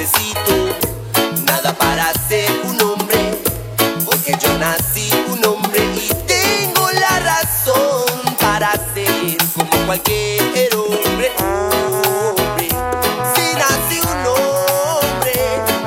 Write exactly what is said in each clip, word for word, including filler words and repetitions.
necesito nada para ser un hombre, porque yo nací un hombre y tengo la razón para ser como cualquier hombre. Hombre, si nací un hombre,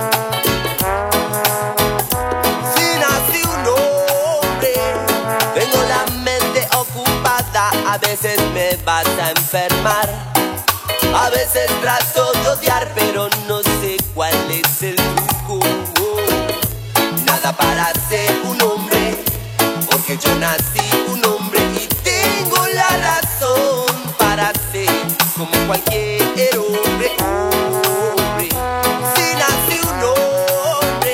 si nací un hombre, tengo la mente ocupada, a veces me vas a enfermar. A veces trato de odiar, pero no sé cuál es el truco. Nada para ser un hombre, porque yo nací un hombre y tengo la razón para ser como cualquier hombre. Hombre, si nací un hombre,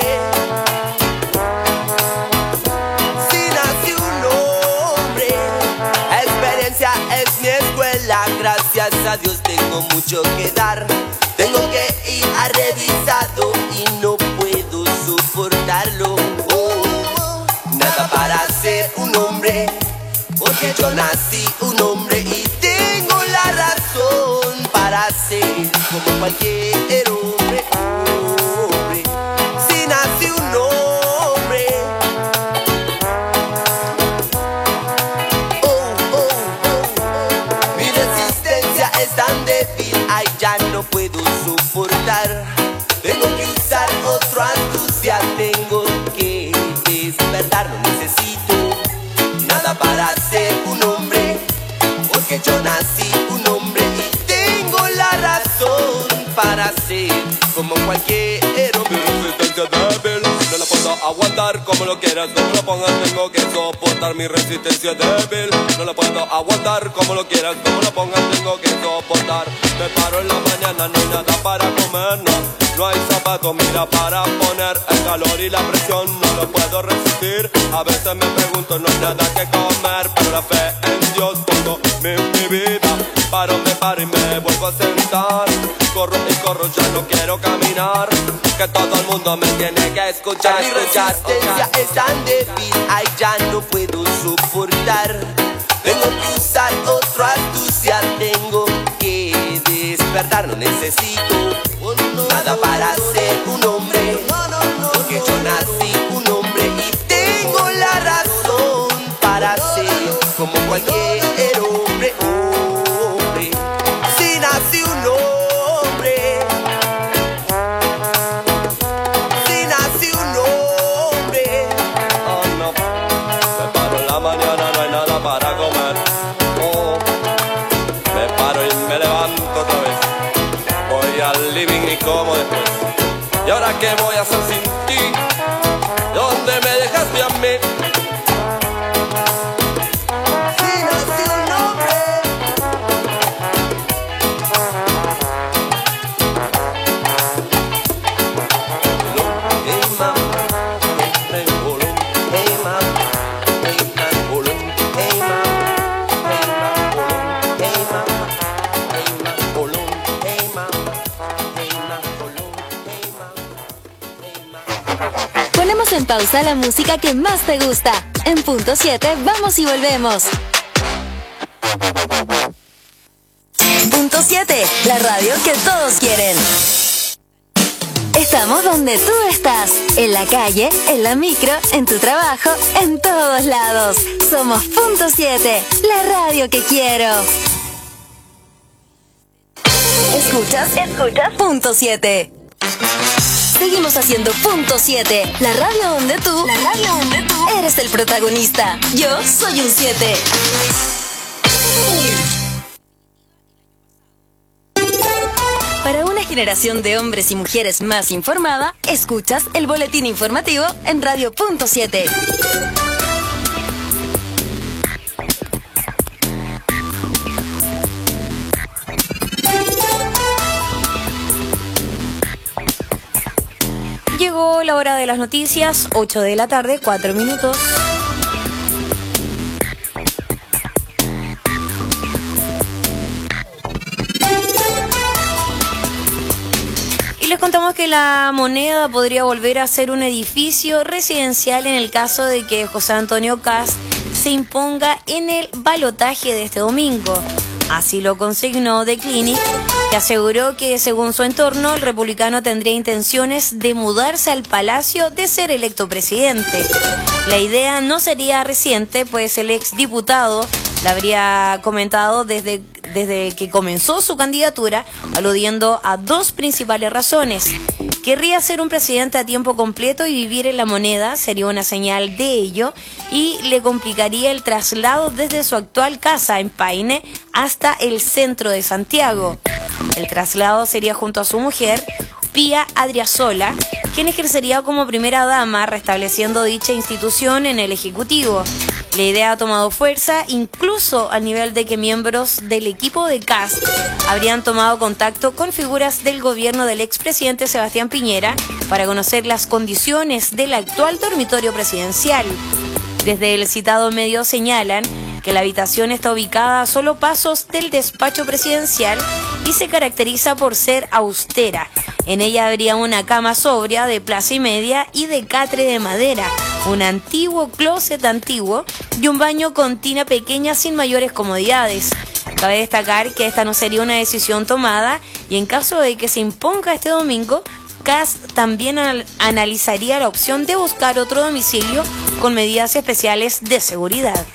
si nací un hombre, experiencia es mi escuela, gracias a Dios tengo mucho que dar. Tengo que ir a revisado y no puedo soportarlo. Oh, nada para ser un hombre, porque yo nací un hombre y tengo la razón para ser como cualquier hombre. Hombre, si nací un hombre. Oh, oh, oh. Mi resistencia es tan débil, ay, ya no puedo soportar. Tengo que usar otro astucia, tengo que despertar. No necesito nada para ser un hombre, porque yo nací un hombre y tengo la razón para ser como cualquier hombre. Mi resistencia débil, no la puedo aguantar. Como lo quieras, como lo pongas, tengo que soportar. Mi resistencia débil, no la puedo aguantar. Como lo quieras, como lo pongas, tengo que soportar. Me paro en la mañana, no hay nada para comer, no. No hay zapatos, mira, para poner. El calor y la presión no lo puedo resistir. A veces me pregunto, no hay nada que comer, pero la fe en Dios pongo mi, mi vida. Paro, me paro y me vuelvo a sentar. Corro y corro, ya no quiero caminar. Que todo el mundo me tiene que escuchar. Mi resistencia es tan débil, ay, ya no puedo soportar. Tengo que usar otra astucia, tengo que despertar. No necesito nada para ser un hombre, porque yo nací un hombre y tengo la razón para ser como cualquier hombre. Hombre, si nací un hombre, si nací un hombre. Oh no, me paro en la mañana, no hay nada para comer. Oh, me paro y me levanto otra vez. Voy al living y como después. ¿Y ahora qué voy a hacer sin ti? ¿Dónde me dejaste a mí? Si nací un hombre. Hey mama, hey bolón, hey mama, hey man bolón, hey mama, hey man bolón, hey mama, hey man bolón, hey mama, hey man bolón, hey mama, hey man. Ponemos en pausa la música que más te gusta. En punto siete vamos y volvemos. Punto siete, la radio que todos quieren. Estamos donde tú estás, en la calle, en la micro, en tu trabajo, en todos lados. Somos Punto siete, la radio que quiero. ¿Escuchas? ¿Escuchas? Punto siete. Seguimos haciendo Punto siete, la radio donde tú, la radio donde tú eres el protagonista. Yo soy un siete. Para una generación de hombres y mujeres más informada, escuchas el boletín informativo en Radio Punto siete. Llegó la hora de las noticias, ocho de la tarde, cuatro minutos. Y les contamos que la Moneda podría volver a ser un edificio residencial en el caso de que José Antonio Kast se imponga en el balotaje de este domingo. Así lo consignó The Clinic, que aseguró que según su entorno, el republicano tendría intenciones de mudarse al Palacio de ser electo presidente. La idea no sería reciente, pues el exdiputado la habría comentado desde, desde que comenzó su candidatura, aludiendo a dos principales razones. Querría ser un presidente a tiempo completo y vivir en la moneda, sería una señal de ello, y le complicaría el traslado desde su actual casa en Paine hasta el centro de Santiago. El traslado sería junto a su mujer, Pía Adriasola, quien ejercería como primera dama, restableciendo dicha institución en el Ejecutivo. La idea ha tomado fuerza incluso al nivel de que miembros del equipo de Kast habrían tomado contacto con figuras del gobierno del expresidente Sebastián Piñera para conocer las condiciones del actual dormitorio presidencial. Desde el citado medio señalan que la habitación está ubicada a solo pasos del despacho presidencial y se caracteriza por ser austera. En ella habría una cama sobria de plaza y media y de catre de madera, un antiguo closet antiguo y un baño con tina pequeña sin mayores comodidades. Cabe destacar que esta no sería una decisión tomada y en caso de que se imponga este domingo, Kast también al- analizaría la opción de buscar otro domicilio con medidas especiales de seguridad.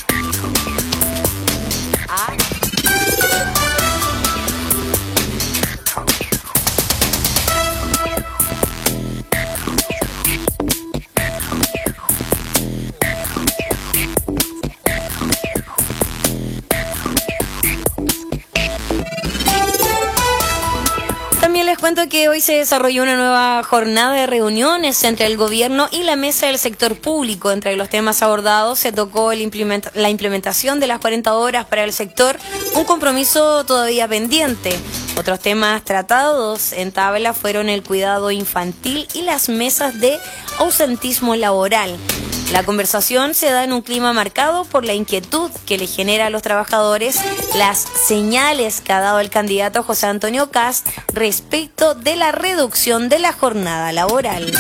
También les cuento que hoy se desarrolló una nueva jornada de reuniones entre el gobierno y la mesa del sector público. Entre los temas abordados se tocó el implementa- la implementación de las cuarenta horas para el sector, un compromiso todavía pendiente. Otros temas tratados en tabla fueron el cuidado infantil y las mesas de ausentismo laboral. La conversación se da en un clima marcado por la inquietud que le genera a los trabajadores las señales que ha dado el candidato José Antonio Kast respecto de la reducción de la jornada laboral.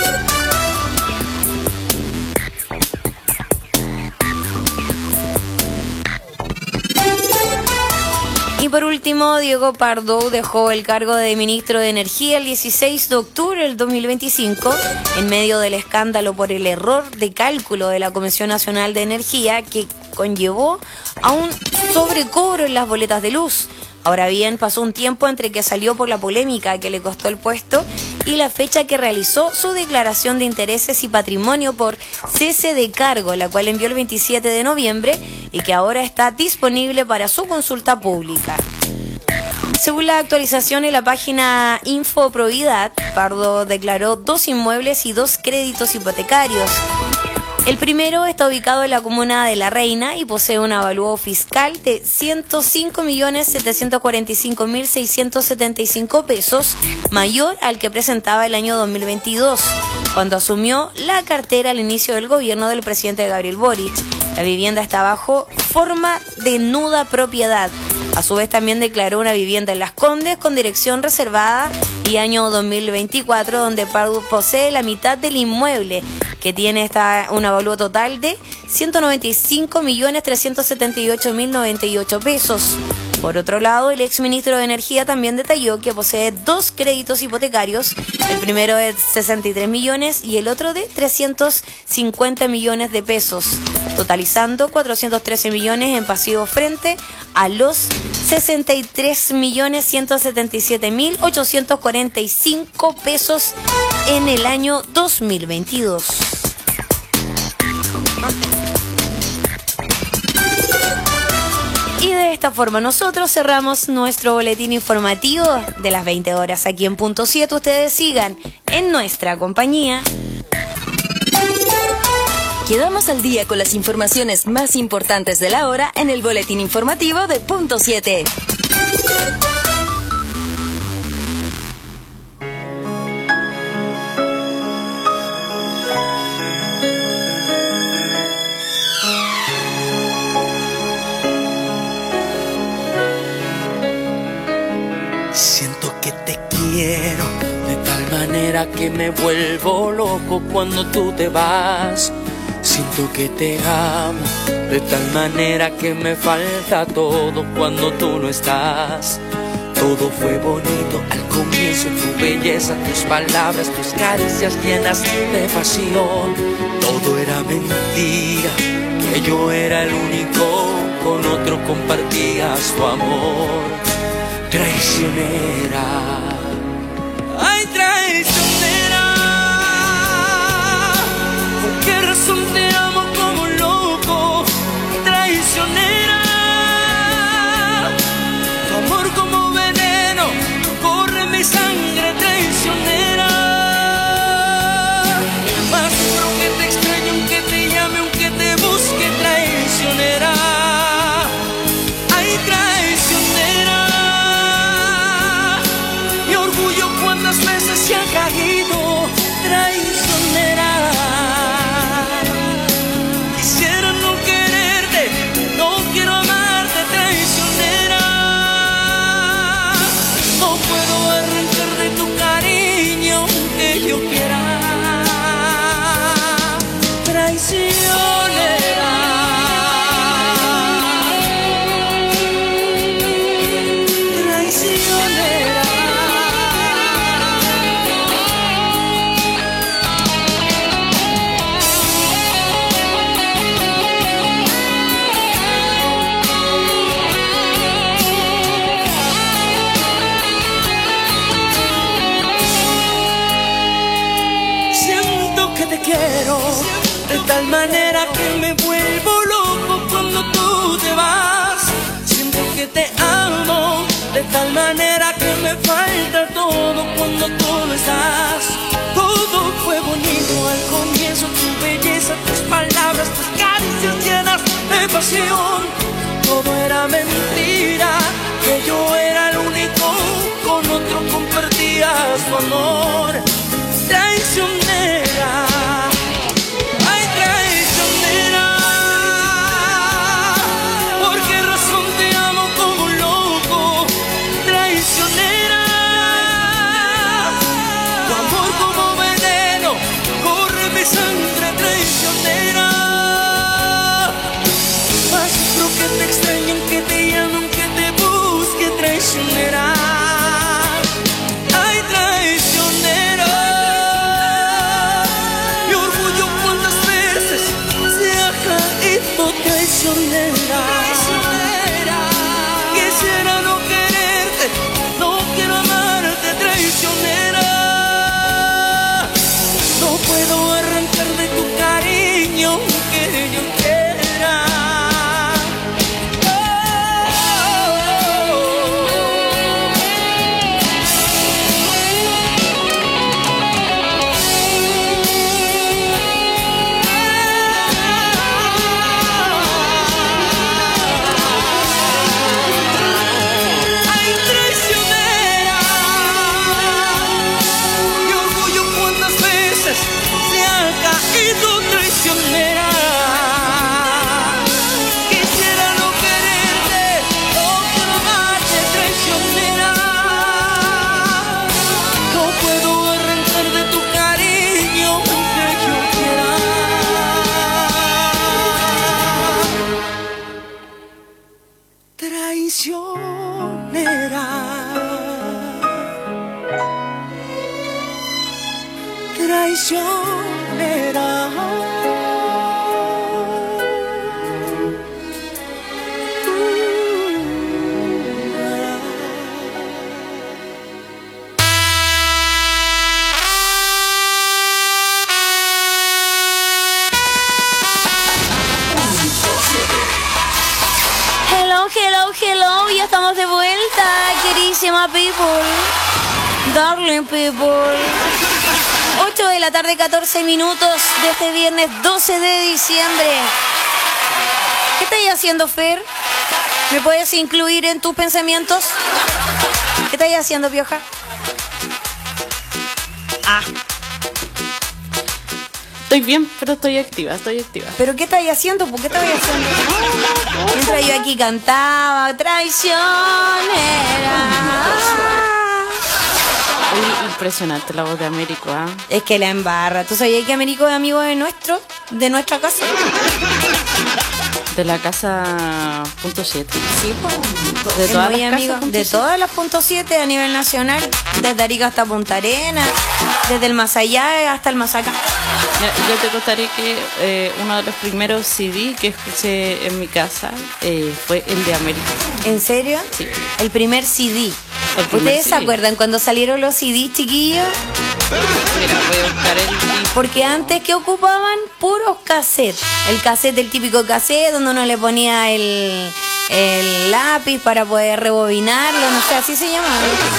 Y por último, Diego Pardo dejó el cargo de ministro de Energía el dieciséis de octubre del dos mil veinticinco en medio del escándalo por el error de cálculo de la Comisión Nacional de Energía que conllevó a un sobrecobro en las boletas de luz. Ahora bien, pasó un tiempo entre que salió por la polémica que le costó el puesto y la fecha que realizó su declaración de intereses y patrimonio por cese de cargo, la cual envió el veintisiete de noviembre y que ahora está disponible para su consulta pública. Según la actualización en la página Infoprovidad, Pardo declaró dos inmuebles y dos créditos hipotecarios. El primero está ubicado en la comuna de La Reina y posee un avalúo fiscal de ciento cinco millones setecientos cuarenta y cinco mil seiscientos setenta y cinco pesos, mayor al que presentaba el año dos mil veintidós, cuando asumió la cartera al inicio del gobierno del presidente Gabriel Boric. La vivienda está bajo forma de nuda propiedad. A su vez también declaró una vivienda en Las Condes con dirección reservada y año dos mil veinticuatro, donde Pardo posee la mitad del inmueble, que tiene esta, un avalúo total de ciento noventa y cinco millones trescientos setenta y ocho mil noventa y ocho pesos. Por otro lado, el exministro de Energía también detalló que posee dos créditos hipotecarios, el primero de sesenta y tres millones y el otro de trescientos cincuenta millones de pesos, totalizando cuatrocientos trece millones en pasivos frente a los sesenta y tres millones ciento setenta y siete mil ochocientos cuarenta y cinco pesos en el año dos mil veintidós. Y de esta forma nosotros cerramos nuestro boletín informativo de las veinte horas aquí en Punto siete. Ustedes sigan en nuestra compañía. Quedamos al día con las informaciones más importantes de la hora en el boletín informativo de Punto siete. Siento que te quiero de tal manera que me vuelvo loco cuando tú te vas. Siento que te amo de tal manera que me falta todo cuando tú no estás. Todo fue bonito al comienzo, tu belleza, tus palabras, tus caricias llenas de pasión. Todo era mentira, que yo era el único, con otro compartías tu amor. Traicionera, ay traicionera, ¿por qué razón te amo como loco? Traicionera, tu amor como veneno corre mi sangre. Traicionera, más seguro que te extraño aunque te llame, aunque te busque. Traicionera, ay traicionera, mi orgullo cuántas veces se ha caído. Traicionera, quisiera no quererte, no quiero amarte. Traicionera, no puedo arrancar de tu cariño aunque yo quiera. Traicionera, traicionera. Siento que te quiero de tal manera que me vuelvo loco cuando tú te vas. Siento que te amo de tal manera que me falta todo cuando tú no estás. Todo fue bonito al comienzo, tu belleza, tus palabras, tus caricias llenas de pasión. Todo era mentira, que yo era el único, con otro compartías tu amor. Traicionera, ay traicionera, ¿por qué razón te amo como loco? Traicionera, tu amor como veneno corre mi sangre. Traicionera, más seguro que te extraño aunque te llame, aunque te busque. Traicionera, ay traicionera, mi orgullo cuántas veces se ha caído. Traicionera, quisiera no quererte, no quiero amarte. Traicionera, no puedo arrancar de tu cariño aunque yo quiera. Ay traicionera, mi orgullo cuántas veces se ha caído. Traicionera, quisiera no quererte, no quiero amarte. Traicionera, no puedo arrancar de tu cariño aunque yo quiera. Traicionera, traicionera. Hello, hello, hello, ya estamos de vuelta, queridísima people, darling people. ocho de la tarde, catorce minutos de este viernes doce de diciembre. ¿Qué estáis haciendo, Fer? ¿Me puedes incluir en tus pensamientos? ¿Qué estáis haciendo, Pioja? Ah, Estoy bien, pero estoy activa, estoy activa. ¿pero qué estáis haciendo? ¿Por qué estáis haciendo? Mientras yo aquí cantaba, traicionera. Uy, impresionante la voz de Américo, ¿ah? Es que la embarra. ¿Tú sabías que Américo es amigo de nuestro? ¿De nuestra casa? De la casa punto siete. Sí, pues. De Es todas muy las amigo casas de todas las punto siete a nivel nacional. Desde Arica hasta Punta Arenas. Desde el más allá hasta el más acá. Mira, yo te contaré que eh, uno de los primeros C D que escuché en mi casa eh, fue el de Américo. ¿En serio? Sí. El primer C D. El primer ¿Ustedes C se D. acuerdan cuando salieron los C D, chiquillos? Mira, voy a buscar el disco. Porque antes que ocupaban puros cassettes. El cassette, el típico cassette donde uno le ponía el, el lápiz para poder rebobinarlo, no sé, así se llamaba.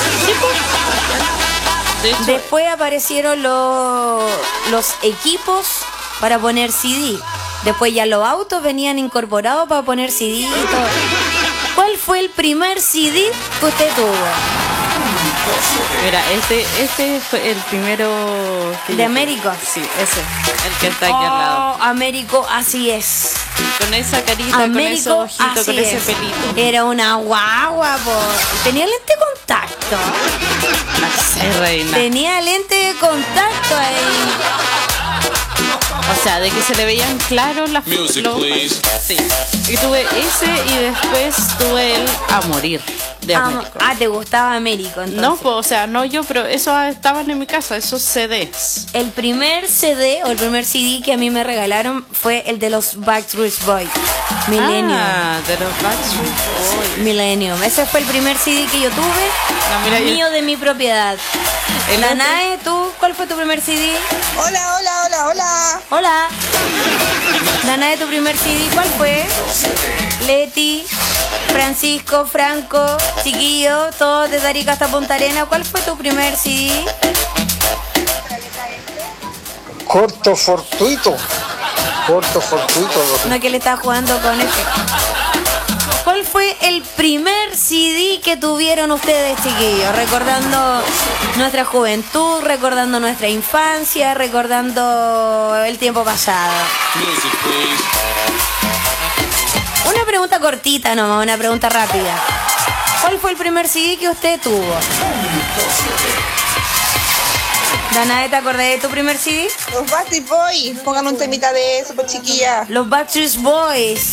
De hecho, Después aparecieron los, los equipos para poner C D. Después ya los autos venían incorporados para poner C D y todo. ¿Cuál fue el primer C D que usted tuvo? mira, este, este fue el primero que ¿De yo Américo? tuve. Sí, ese, el que está aquí al lado. Oh, Américo, así es. Con esa carita, con ese Américo, ojito, así con ese es. pelito. Era una guagua, po. Tenía lente de contacto. Ay, reina. Tenía lente de contacto ahí. O sea, de que se le veían claros las Music, los- please. Sí. Y tuve ese y después tuve el A Morir de Ah, Américo. ah, te gustaba Américo, entonces. No, pues, o sea, no yo, pero esos estaban en mi casa, esos C Ds. El primer C D o el primer C D que a mí me regalaron fue el de los Backstreet Boys. Millennium. Ah, de los Backstreet Boys. Millennium. Ese fue el primer C D que yo tuve. No, mira, yo- mío de mi propiedad. El La otro- Nae, ¿tú cuál fue tu primer C D? Hola, hola, hola, hola. Hola. Danae, tu primer C D, ¿cuál fue? Leti, Francisco, Franco, chiquillo, todos desde Arica hasta Punta Arenas. ¿Cuál fue tu primer C D? Corto fortuito. Corto fortuito. No, que le está jugando con este. ¿Cuál fue el primer C D que tuvieron ustedes, chiquillos? Recordando nuestra juventud, recordando nuestra infancia, recordando el tiempo pasado. Music, please. Una pregunta cortita nomás, una pregunta rápida. ¿Cuál fue el primer C D que usted tuvo? Danae, ¿te acordás de tu primer C D? Los Backstreet Boys. Pongan un temita de eso, pues chiquilla. Los Backstreet Boys.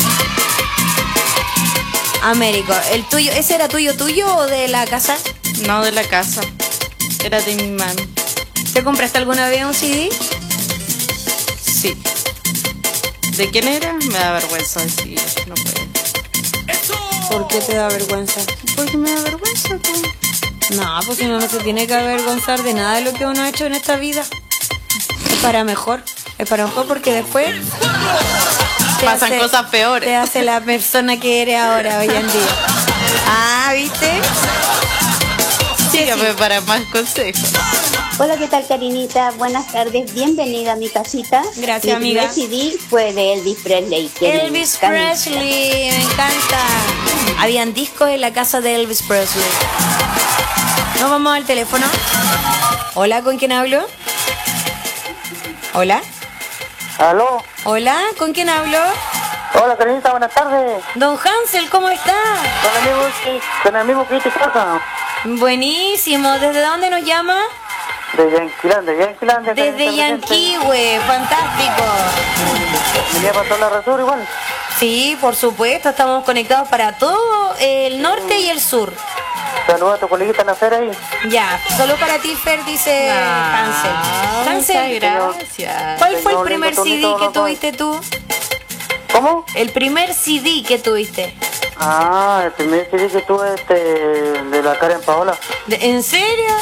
Américo, ¿el tuyo, ese era tuyo tuyo o de la casa? No, de la casa. Era de mi mami. ¿Te compraste alguna vez un C D? Sí. ¿De quién era? Me da vergüenza decir. No puedo. ¿Por qué te da vergüenza? Porque me da vergüenza, pues. No, pues uno no se tiene que avergonzar de nada de lo que uno ha hecho en esta vida. Es para mejor. Es para mejor porque después te Pasan cosas peores. Te hace la persona que eres ahora, hoy en día. Ah, ¿viste? Sígame para más consejos. Hola, ¿qué tal, Karinita? Buenas tardes, bienvenida a mi casita. Gracias, mi amiga. primer C D fue de Elvis Presley. que me Elvis encanta. Presley, me encanta. Habían discos en la casa de Elvis Presley. Nos vamos al teléfono. Hola, ¿con quién hablo? Hola. ¿Aló? Hola, ¿con quién hablo? Hola, Karinita, buenas tardes. Don Hansel, ¿cómo está? Con el amigo, con el amigo que te casa. Buenísimo. ¿Desde dónde nos llama? De Yanquilande, Yanquilande. Desde Yanquihue, fantástico. ¿Venía para toda la resur igual? Sí, por supuesto, estamos conectados para todo el norte y el sur. Saluda a tu coleguita Nacer ahí. Ya, solo para ti, Fer, dice Hansel. Hansel, gracias. ¿cuál fue el Señor, primer lindo C D tonito, que no, no. tuviste tú? ¿Cómo? El primer C D que tuviste. Ah, el primer C D que tuve este, de la Karen Paola. ¿De- ¿En serio?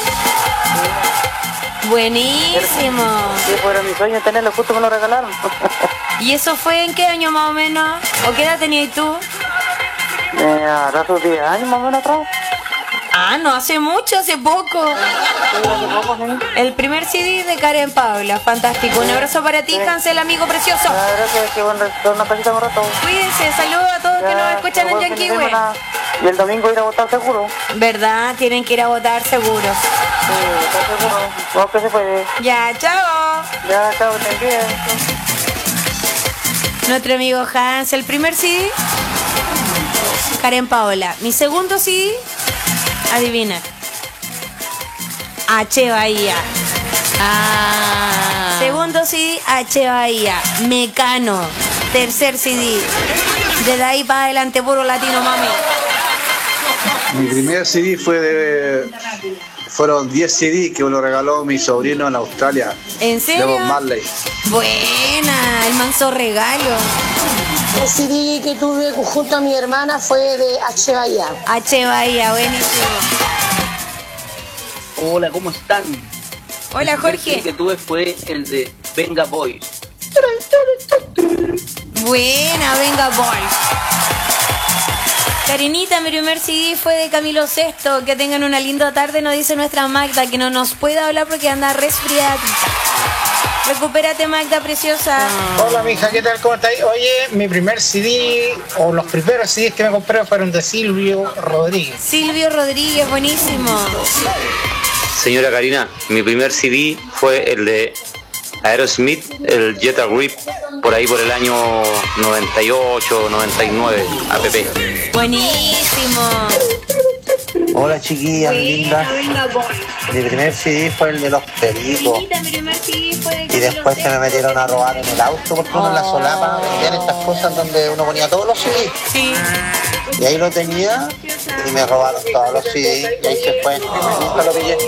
Buenísimo. Sí, fuera mi sueño tenerlo, justo me lo regalaron. ¿Y eso fue en qué año más o menos? ¿O qué edad tenías tú? eh, Ahora sus diez años más o menos atrás. Ah, no, hace mucho, hace poco. Sí, hace poco, sí. El primer C D de Karen Paula, fantástico. Un abrazo para ti, Hansel, amigo precioso. La verdad que, que bueno, dar una casita un rato. Cuídense, saludos a todos que nos escuchan en buen fin de Yanquihue. semana. Y el domingo ir a votar seguro. ¿Verdad? Tienen que ir a votar seguros. Sí, votar seguro. No, que se puede. Ya, chao. Ya, chao, te envío. Nuestro amigo Hans, el primer C D, Karen Paola. Mi segundo C D, adivina. H. Bahía. Ah. Segundo C D, H. Bahía. Mecano. Tercer C D. Desde ahí para adelante, puro latino, mami. Mi primer C D fue de... Fueron diez C D que me lo regaló mi sobrino en Australia. ¿En serio? De Bob Marley. Buena, el manso regalo. El C D que tuve junto a mi hermana fue de H. Bahía. H. Bahía, buenísimo. Hola, ¿cómo están? Hola, Jorge. El que tuve fue el de Venga Boys. Buena, Venga Boys. Karinita, mi primer C D fue de Camilo Sesto. Que tengan una linda tarde, nos dice nuestra Magda, que no nos puede hablar porque anda resfriada. Recupérate, Magda, preciosa. Hola, mija, ¿qué tal? ¿Cómo estás? Oye, mi primer C D, o los primeros C Ds que me compré fueron de Silvio Rodríguez. Silvio Rodríguez, buenísimo. Señora Karina, mi primer C D fue el de Aerosmith, el Jet Grip, por ahí por el año noventa y ocho, noventa y nueve, A P P. Buenísimo. Hola, chiquillas lindas. Mi primer C D fue el de Los Pericos. Y después se me metieron a robar en el auto porque uno en la solapa vendían estas cosas donde uno ponía todos los C D. Sí. Y ahí lo tenía y me robaron todos los C D y ahí se fue. Nunca lo pillé.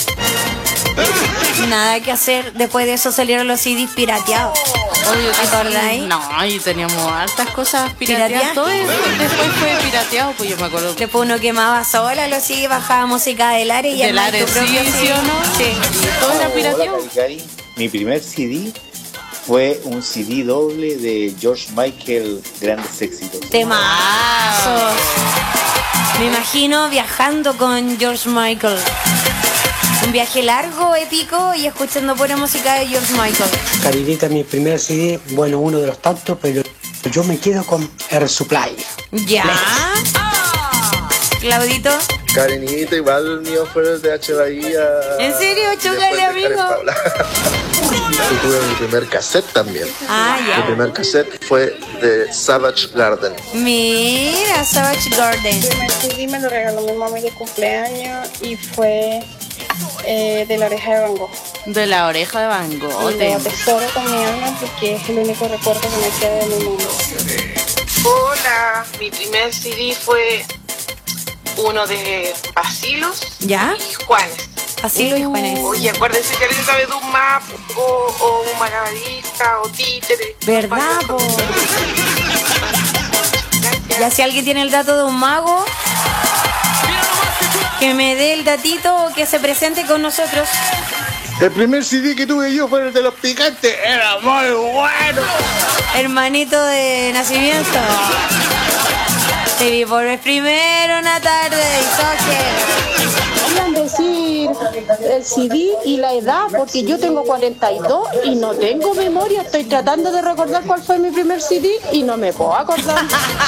Nada que hacer, después de eso salieron los C Ds pirateados. Obvio que ¿te acordáis? No, y teníamos hartas cosas pirateadas. ¿Pirateadas? Todo eso después fue pirateado, pues yo me acuerdo. Después uno quemaba sola los C Ds, bajaba música del Ares y Del armaba Ares, tu propio sí, C D. ¿sí o no? Sí. Todo era pirateado. Hola, Cari Cari. Mi primer C D fue un C D doble de George Michael, Grandes Éxitos. Temazos. Me imagino viajando con George Michael. Un viaje largo, épico y escuchando pura música de George Michael. Carinita, mi primer C D, bueno, uno de los tantos, pero yo me quedo con Air Supply. ¿Ya? Claudito. Karinita, igual el mío fue el de H. Bahía. ¿En serio? Chúgale, amigo. Y tuve mi primer cassette también. Ah, ya. Mi primer cassette fue de Savage Garden. Mira, Savage Garden. Mi primer C D me lo regaló mi mami de cumpleaños y fue eh, de La Oreja de Van Gogh. De La Oreja de Van Gogh. Y lo atesoro con mi alma porque es el único recuerdo que me queda de mi mundo. Hola, mi primer C D fue uno de Basilos ¿Ya? y Juanes. Basilo y Juanes. Oye, acuérdense que alguien sabe de un map o, o un malabarista o títere. ¿Verdad, po? Ya si alguien tiene el dato de un mago, que me dé el datito o que se presente con nosotros. El primer C D que tuve yo fue el de Los Picantes. Era muy bueno. Hermanito de nacimiento. Te vi por vez primero una tarde y toque. Pueden decir el C D y la edad, porque yo tengo cuarenta y dos y no tengo memoria. Estoy tratando de recordar cuál fue mi primer C D y no me puedo acordar.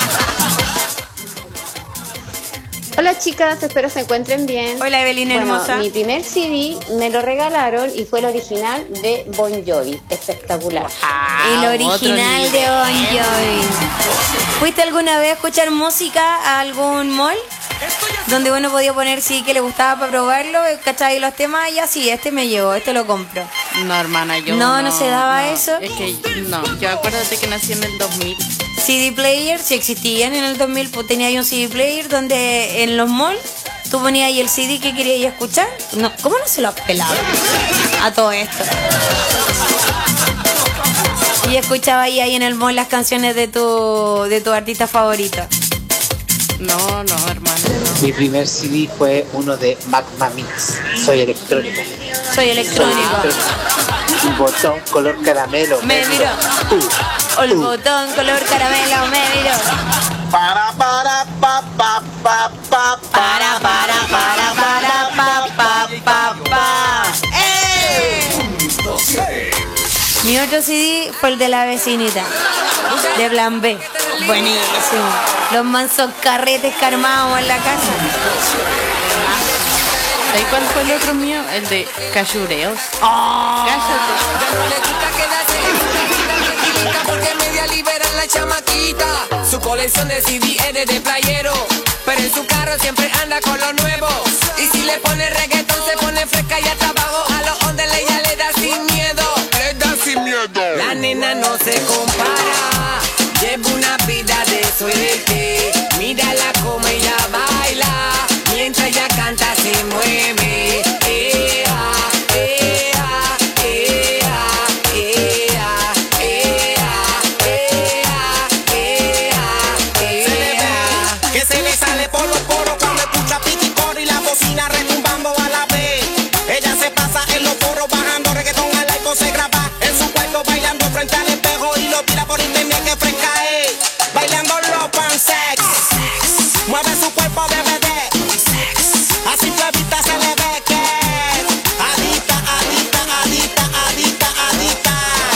Hola chicas, espero se encuentren bien. Hola Evelyn bueno, hermosa. Mi primer C D me lo regalaron y fue el original de Bon Jovi, espectacular. Ah, el original de Bon Jovi. ¿Fuiste alguna vez a escuchar música a algún mall? Donde uno podía poner sí que le gustaba para probarlo, ¿cachai? Los temas y así, este me llegó, este lo compro. No, hermana, yo no. No, no se daba no, eso. Es que no, yo acuérdate que nací en el dos mil. C D player, si existían en el dos mil, pues tenía ahí un C D player donde en los malls tú ponías ahí el C D que querías escuchar. No, ¿cómo no se lo has pelado a todo esto? Y escuchaba ahí, ahí en el mall las canciones de tu, de tu artista favorito. No, no, hermano. No. Mi primer C D fue uno de Magma Mix. Soy electrónico. Soy electrónico. Soy electrónico. Un botón color caramelo. Me miró. Uh, el uh. botón color caramelo me miró. Para, para, pa, pa, pa, pa, para, para, para, para, pa, pa, pa, pa. ¡Eh! Mi otro C D fue el de La Vecinita, de Plan B. Buenísimo. Los mansos carretes que armábamos en la casa. ¿Sabes cuál fue el otro mío? El de Cachureos. Oh. Cállate. rica porque media libera la chamaquita. Su colección de C D es de playero, pero en su carro siempre anda con lo nuevo. Y si le pone reggaetón se pone fresca y hasta abajo a los ondes ella le da sin miedo. Le da sin miedo. La nena no se compara, lleva una vida de suerte. Mírala como ella baila, mientras ella canta se mueve. Ea, ea, ea, ea, ea, ea, ea, ea. Que se le sale por los poros cuando escucha piticor y la bocina retumbando a la vez. Ella se pasa en los poros bajando reggaetón al iPhone, se graba en su cuarto bailando frente al espejo y lo tira por internet que fresca es. Bailando los pansex, mueve su cuerpo de bebé, así suavita se le ve que adicta, adicta, adicta, adicta, adicta,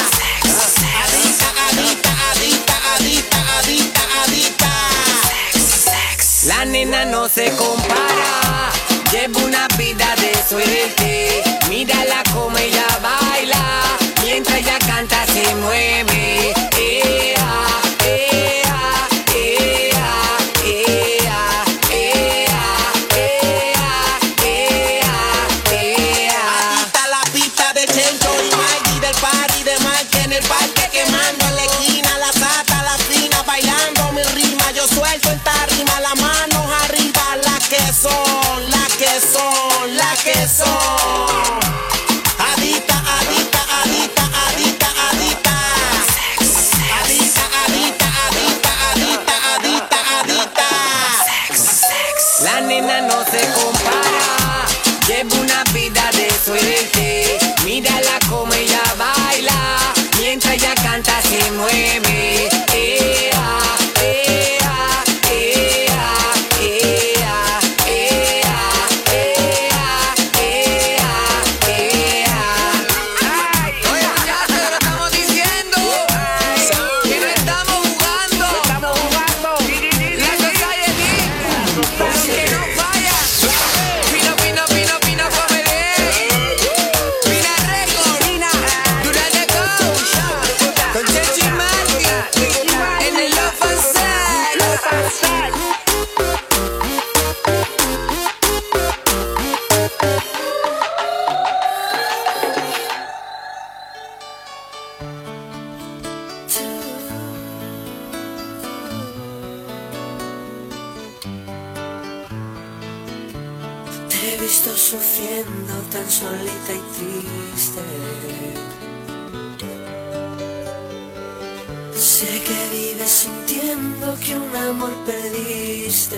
adicta, adicta, adicta, adicta, adicta, adicta. La nena no se compara, lleva una vida de suerte. Mírala como ella baila, mientras ella canta se mueve. Ea, ea, ea, ea, ea, ea, ea, ea. Adicta la pista de Chencho y Maggie del party de Mike en el parque quemando en la esquina, la sata, la fina, bailando mi rima. Yo suelto en tarima, las manos arriba, las que son, las que son, las que son. Adicta, adicta, adicta, adicta, adicta. Adicta, adicta, adicta, adicta, adicta, adicta. La nena no se compara, lleva una vida de suerte. Mírala como ella baila, mientras ella canta se mueve. Ea, ea, ea, ea, ea, ea, ea, ea. Oye, ya te lo estamos diciendo, que no estamos jugando, estamos jugando. La society, que no falla. Pino, pino, pino, pino, comedy. Pina Record, Durante Coach, con Chechi Martin, en el Love and Sex. Te he visto sufriendo tan solita y triste. Sé que vives sintiendo que un amor perdiste.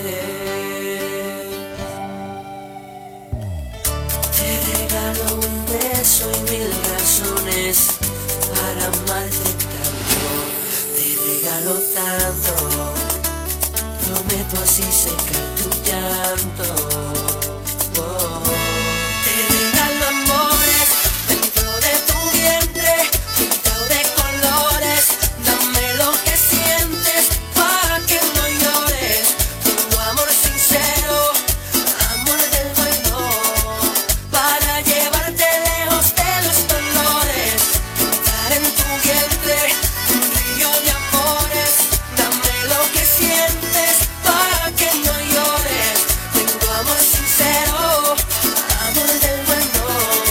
Te regalo un beso y mil razones para amarte tanto. Te regalo tanto, prometo así secar tu llanto. Oh. Te regalo amores dentro de tu vientre, pintado de colores. Dame lo que sientes para que no llores. Tengo amor sincero, amor del bueno, para llevarte lejos de los dolores. Entrar en tu vientre, un río de amores. Dame lo que sientes para que no llores. Tengo amor sincero, amor del bueno,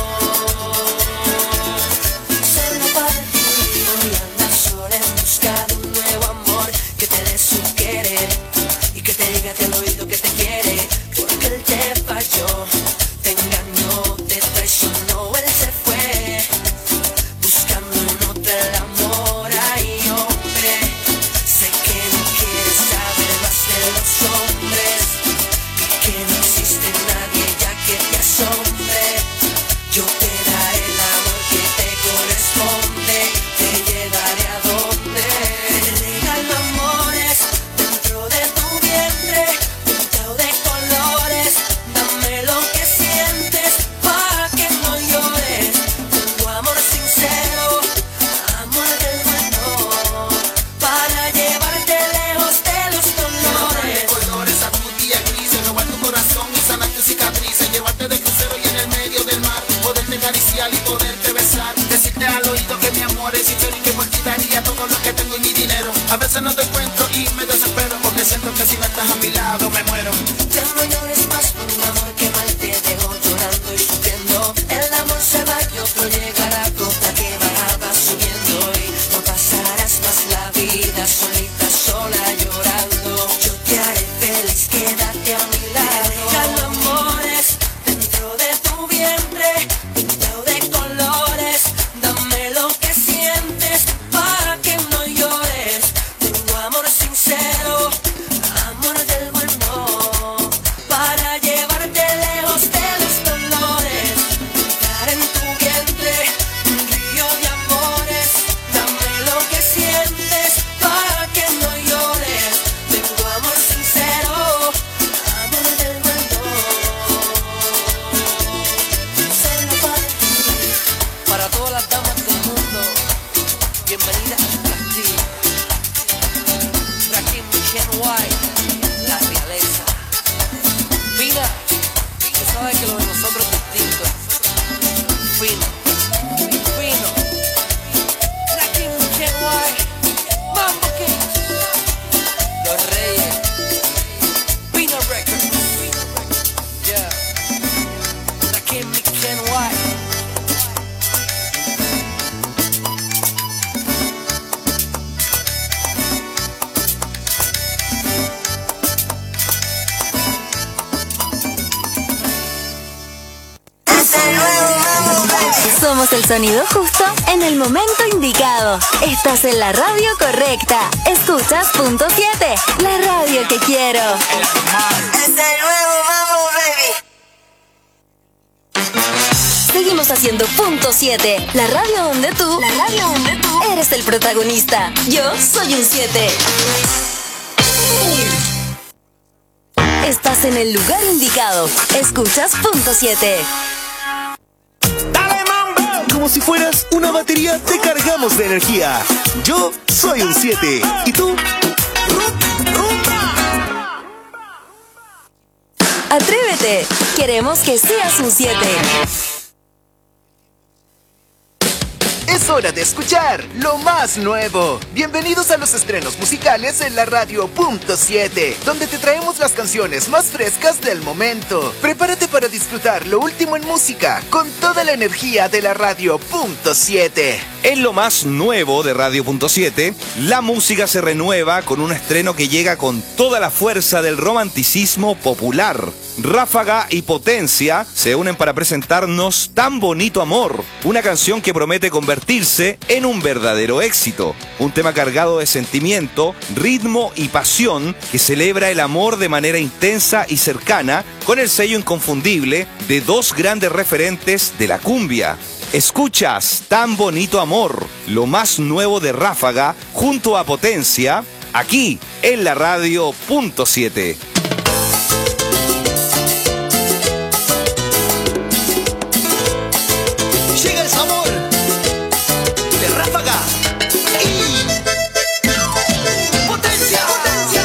solo para ti. Hoy andas sola en busca de un nuevo amor que te dé su querer y que te diga al oído que te quiere, porque él te falló, te engañó, te traicionó, él se fue buscando en otra el amor. Ay, hombre, sé que no quieres saber más de los hombres, que no existe nadie ya que te asombre. Yo te daré el amor que te corresponde, te llevaré a donde. Te regalo amores dentro de tu vientre, pintado de colores. Dame lo que sientes para que no llores. Tengo amor sincero, amor del bueno, para llevarte lejos de los dolores. Colores a tu día grises, robar tu corazón y sanar tus cicatrices. Llevarte de crucero y en el medio del mar, poderte acariciar y poderte besar. Decirte al oído que mi amor es sincero y que por ti daría todo lo fino, fino. Rakim Kenway, Mambo King, Los Reyes, Pino Records, yeah. Rakim Kenway. Somos el sonido justo en el momento indicado. Estás en la radio correcta. Escuchas punto siete, la radio que quiero. Es el nuevo Mambo, baby. Seguimos haciendo punto siete, la radio donde tú, la radio donde tú eres el protagonista. Yo soy un siete. Estás en el lugar indicado. Escuchas punto siete. Como si fueras una batería, te cargamos de energía. Yo soy un siete. ¿Y tú? Atrévete. Queremos que seas un siete. Es hora de escuchar lo más nuevo. Bienvenidos a los estrenos musicales en la radio punto siete, donde te traemos las canciones más frescas del momento. Prepárate para disfrutar lo último en música con toda la energía de la radio punto siete. En lo más nuevo de Radio punto siete, la música se renueva con un estreno que llega con toda la fuerza del romanticismo popular. Ráfaga y Potencia se unen para presentarnos Tan Bonito Amor, una canción que promete convertirse en un verdadero éxito. Un tema cargado de sentimiento, ritmo y pasión que celebra el amor de manera intensa y cercana, con el sello inconfundible de dos grandes referentes de la cumbia. Escuchas Tan Bonito Amor, lo más nuevo de Ráfaga junto a Potencia, aquí en la radio punto siete. Llega el sabor de Ráfaga y Potencia. Potencia.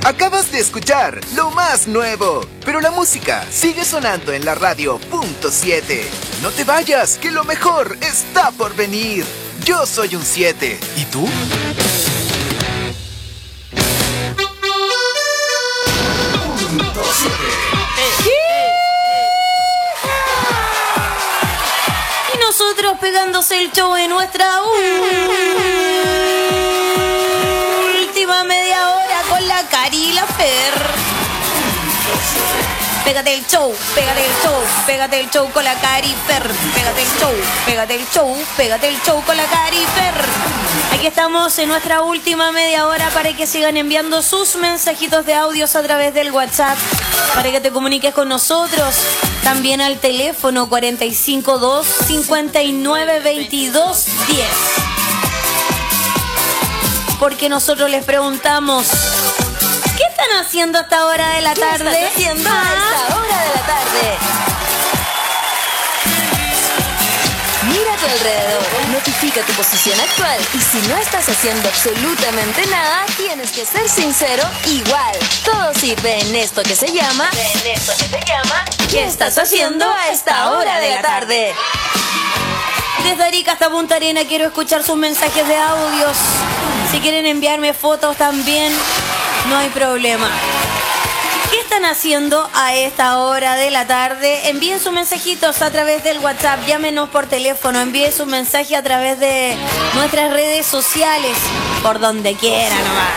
Acabas de escuchar lo más nuevo, pero la música sigue sonando en la radio punto siete. No te vayas, que lo mejor está por venir. Yo soy un siete. ¿Y tú? Y nosotros pegándose el show en nuestra última media hora con la Cari y la Fer. Pégate el show, pégate el show, pégate el show con la Cari Fer. Pégate el show, pégate el show, pégate el show con la Cari Fer. Aquí estamos en nuestra última media hora para que sigan enviando sus mensajitos de audios a través del WhatsApp, para que te comuniques con nosotros. También al teléfono cuarenta y cinco dos, cincuenta y nueve, veintidós, diez. Porque nosotros les preguntamos: ¿qué están haciendo a esta hora de la tarde? ¿Qué estás haciendo ¿Ah? a esta hora de la tarde? Mira a tu alrededor, notifica tu posición actual y si no estás haciendo absolutamente nada, tienes que ser sincero igual. Todo sirve en esto que se llama... En esto que se llama... ¿Qué estás haciendo a esta hora de la tarde? Desde Arica hasta Punta Arena quiero escuchar sus mensajes de audios. Si quieren enviarme fotos también, no hay problema. ¿Qué están haciendo a esta hora de la tarde? Envíen sus mensajitos a través del WhatsApp, llámenos por teléfono, envíen sus mensajes a través de nuestras redes sociales, por donde quieran nomás.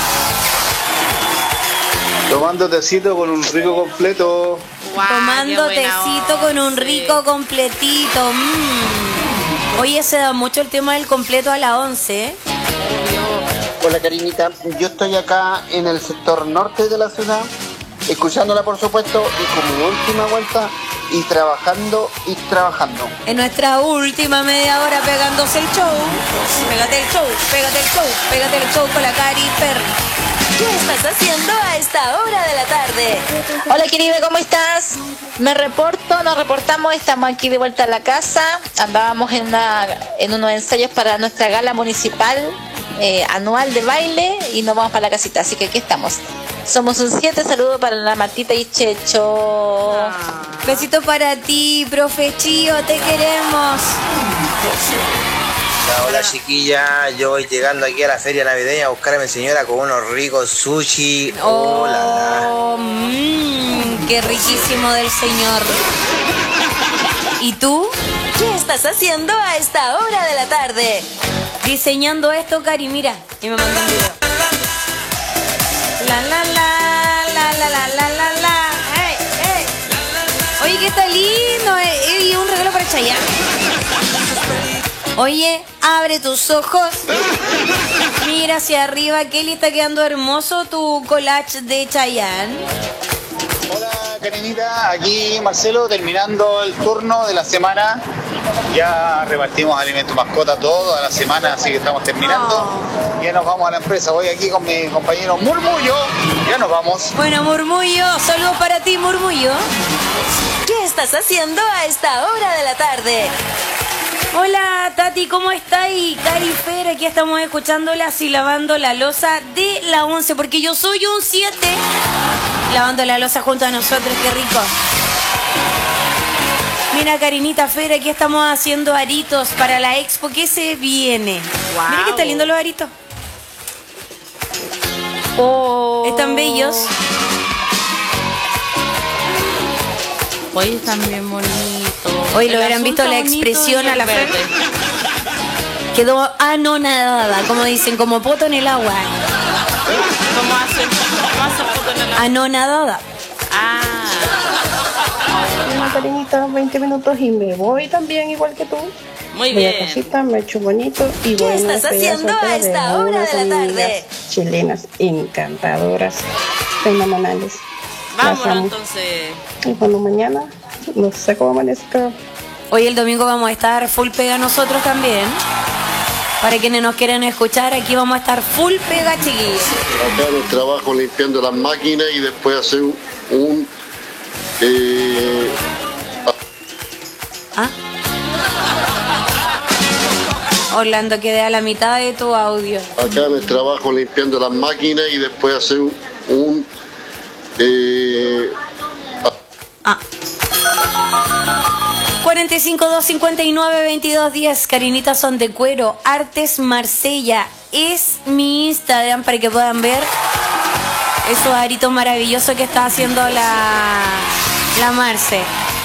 Tomando tecito con un rico completo. Wow, Tomando tecito con un rico completito. Mm. Oye, se da mucho el tema del completo a la once, ¿eh? Hola Karinita, yo estoy acá en el sector norte de la ciudad, escuchándola por supuesto, y como última vuelta, y trabajando y trabajando. En nuestra última media hora pegándose el show. Pégate el show, pégate el show, pégate el show con la Cari Fer. ¿Qué estás haciendo a esta hora de la tarde? Hola querida, ¿cómo estás? Me reporto, nos reportamos, estamos aquí de vuelta a la casa. Andábamos en, una, en unos ensayos para nuestra gala municipal eh, anual de baile y nos vamos para la casita, así que aquí estamos. Somos un siete, saludo para la Martita y Checho. Besito para ti, profe Chío, te queremos. Hola chiquilla, yo voy llegando aquí a la feria navideña a buscar a mi señora con unos ricos sushi. Oh, oh la, la. Mmm, qué riquísimo del señor. ¿Y tú? ¿Qué estás haciendo a esta hora de la tarde? Diseñando esto, Cari, mira. Y me mandó un video. La la la, la la la la la la. Hey, hey. Oye, que está lindo. Eh, y un regalo para Chayanne. Oye, abre tus ojos. Mira hacia arriba, Kelly, está quedando hermoso tu collage de Chayanne. Hola Karinita, aquí Marcelo terminando el turno de la semana. Ya repartimos alimentos mascota toda la semana, así que estamos terminando. Oh. Ya nos vamos a la empresa. Voy aquí con mi compañero Murmullo. Ya nos vamos. Bueno, Murmullo, saludos para ti, Murmullo. ¿Qué estás haciendo a esta hora de la tarde? Hola Tati, ¿cómo estás? Y Cari Fer, aquí estamos escuchándolas y lavando la loza de la once, porque yo soy un siete. Lavando la loza junto a nosotros, qué rico. Mira, Karinita Fer, aquí estamos haciendo aritos para la expo que se viene. Wow. Mira que están lindos los aritos. Oh. Están bellos. Hoy están bien bonitos. Hoy lo hubieran visto la expresión a la Fer. Quedó anonadada, como dicen, como poto en el agua. ¿Cómo hacen? ¿Cómo hacen poto en el agua? Anonadada. Ah. Una Karinita, veinte minutos y me voy también igual que tú. Muy voy bien. A casita, me echo bonito y ¿Qué voy a estás haciendo a esta hora de la tarde? Chilenas encantadoras, fenomenales. Vámonos entonces. Y bueno, mañana no sé cómo amanezca. Hoy el domingo vamos a estar full pega nosotros también. Para quienes nos quieren escuchar, aquí vamos a estar full pega, chiquillos. Acá en el trabajo limpiando las máquinas y después hacer un... un eh... ¿Ah? Orlando, quedé a la mitad de tu audio. Acá en el trabajo limpiando las máquinas y después hacer un... un... Eh, Ah. cuarenta y cinco, dos cincuenta y nueve, veintidós diez. Carinitas son de cuero. Artes Marsella es mi Instagram para que puedan ver esos aritos maravillosos que está haciendo la, la Marce.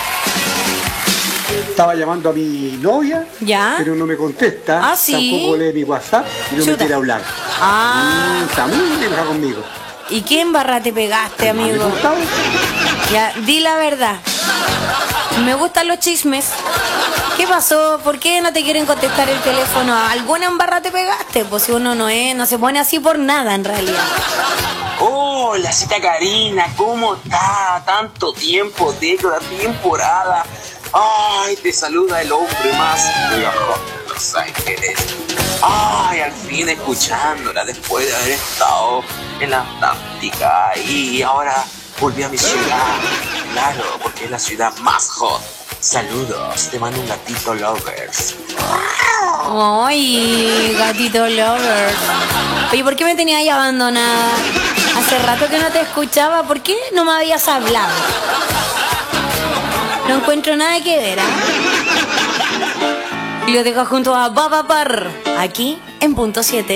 Estaba llamando a mi novia, ¿Ya? pero no me contesta. ¿Ah, sí? Tampoco lee mi WhatsApp y no Chuta. me quiere hablar. Ah. Mm, está muy enojada conmigo. ¿Y qué embarra te pegaste, amigo? Ya, di la verdad. Me gustan los chismes. ¿Qué pasó? ¿Por qué no te quieren contestar el teléfono? ¿Alguna embarra te pegaste? Pues si uno no es, no se pone así por nada en realidad. Hola, cita Karina, ¿cómo está? Tanto tiempo, década, temporada. Ay, te saluda el hombre más viejo de Los Ángeles. Ay, al fin escuchándola después de haber estado en la Antártica y ahora volví a mi ciudad. Claro, porque es la ciudad más hot. Saludos, te mando un gatito lovers. Ay, gatito lover. Oye, ¿por qué me tenías ahí abandonada? Hace rato que no te escuchaba. ¿Por qué no me habías hablado? No encuentro nada que ver, ¿eh? Y lo dejo junto a Baba Par, aquí en Punto siete.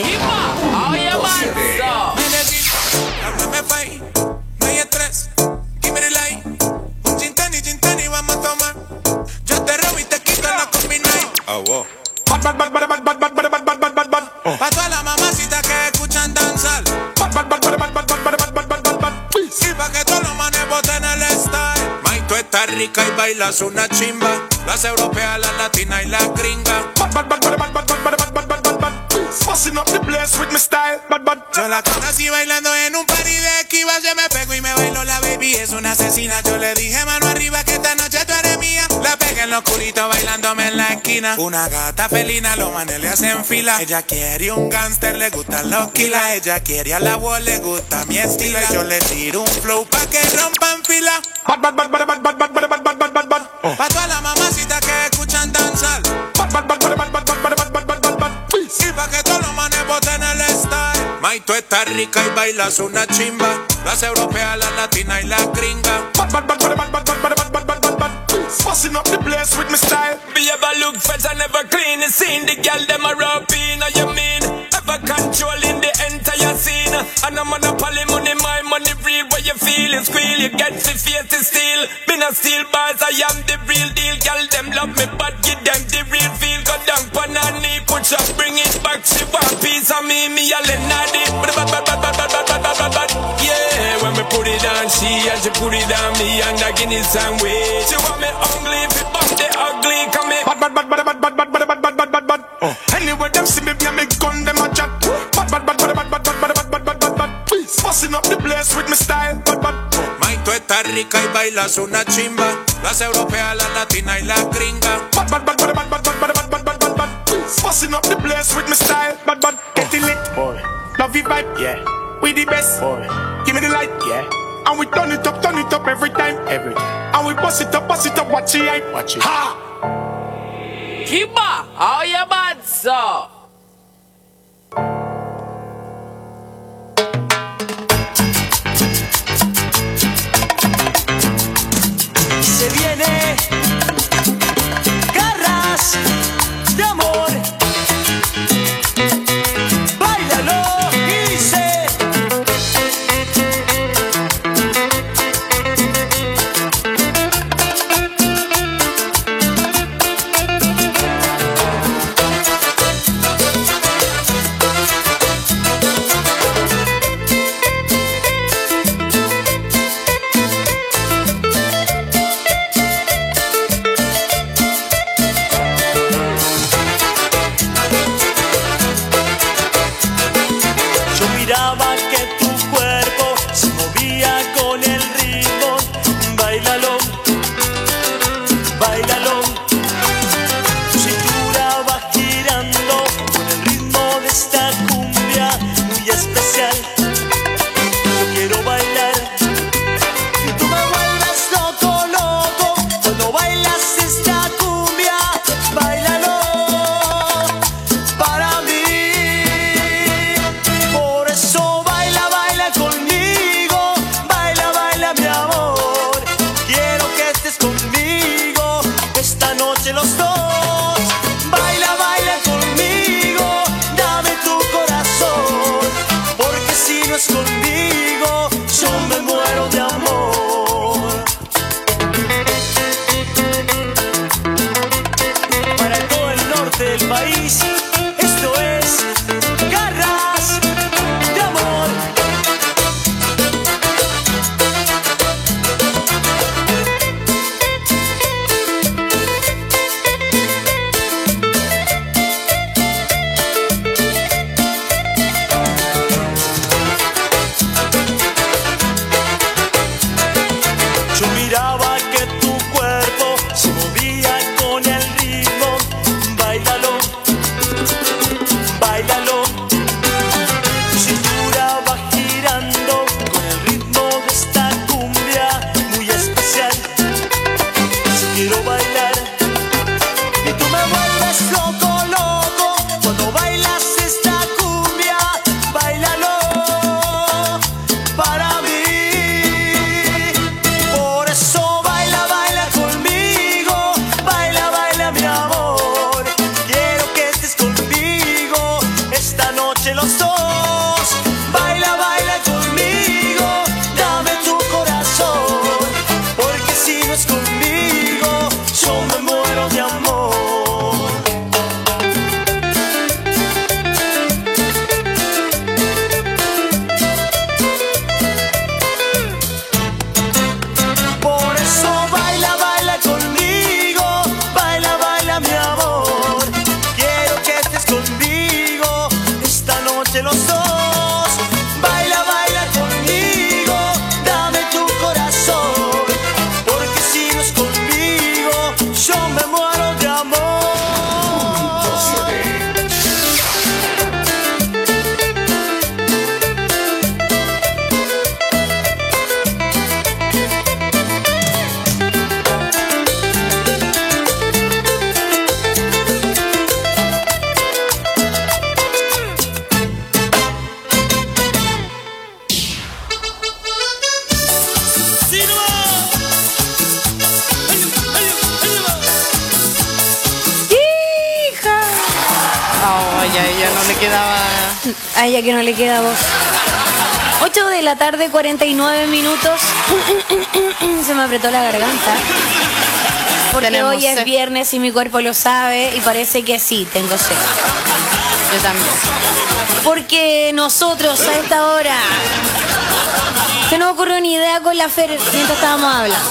No hay estrés, give me the light. Un gin tonic, gin tonic, vamos a tomar. Yo te robo y te quito la combination. Ah, wow. Bad, bad, bad, bad, bad, bad, bad, bad, bad, bad, bad, bad. Pa' todas las mamacitas que escuchan danzar. Bad, bad, bad, bad, bad, bad, bad, bad, bad, bad, bad, bad. Y pa' que todos los manes boten el style. May, tú estás rica y bailas una chimba. Las europeas, las latinas y las gringas. Bad, bad, bad, bad, bad, bad, bad, bad, bad, bad, bad, bad. Fussing up the place with my style. Bad, bad. Yo la conocí bailando en un party de esquivas. Yo me pego y me bailo, la baby es una asesina. Yo le dije mano arriba que esta noche tú eres mía. La pegué en lo oscurito bailándome en la esquina. Una gata felina, los manes le hacen fila. Ella quiere un gangster, le gustan los kilas. Ella quiere a la voz, le gusta mi estilo. Y yo le tiro un flow pa' que rompan fila. Bad, bad, bad, bad, bad, bad, bad, bad, bad, bad, bad, bad. Pa' todas las mamacitas que escuchan danzar. Bad, bad, bad, bad, bad, bad, bad, bad, bad, bad, bad, bad. Y pa' que todos los manes boten el style. May, tú estás rica y bailas una chimba. Las europeas, las latinas y las gringas. Bad, bad, bad, bad, bad, bad, bad, bad, bad, bad, bad, bad. Fussing up the place with my style. Be ever look fresh and never clean. The scene, the girl them a rub in. You mean ever controlling the entire scene? And I'm monopoly money, my money real. Where you feel it squeal, you get the face to steal. Been a steel bars, I am the real deal. Girl them love me, but give them the real feel. Go down pan her knee, put up, bring it back. She want piece of me, me a lenadi. Yeah, when me put it on she and she put it on me and I give it some way. She want me ugly, if it bump the ugly, come here. Bad, bad, bad, bad, bad, bad, bad, bad, bad, bad, bad, bad. Anyway, them see me, me and me gun, them a chat. Bad, bad, bad, bad, bad, bad, bad, bad, bad, bad, bad, bad. Fussing up the place with my style. Bad, bad. May, tú estás rica y bailas una chimba. Las europeas, las latinas y las gringas. Bad, bad, bad, bad, bad, bad, bad, bad, bad, bad, bad, bad. Fussing up the place with my style. Bad, bad. Getting lit, boy. Love your vibe, yeah. We the best, boy. Give me the light, yeah. And we turn it up, turn it up every time, every time. And we bust it up, bust it up, watch it, hype. Watch it. Ha! Kiba, how you bad, sir? Se viene garras de amor. Báilalo y dice. A ella que no le queda voz. ocho de la tarde, cuarenta y nueve minutos. Se me apretó la garganta. Porque Tenemos hoy es sed. viernes y mi cuerpo lo sabe y parece que sí, tengo sed. Yo también. Porque nosotros a esta hora se nos ocurrió una idea con la Fer mientras estábamos hablando.